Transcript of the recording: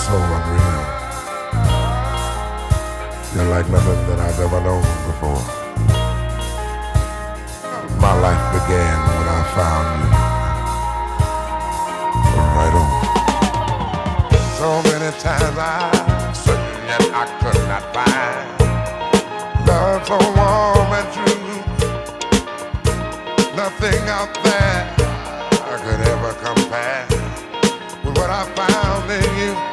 so unreal. You're like nothing that I've ever known before. My life began when I found you. Right on. So many times I searched yet I could not find love so warm and true. Nothing out there could ever compare with what I found in you.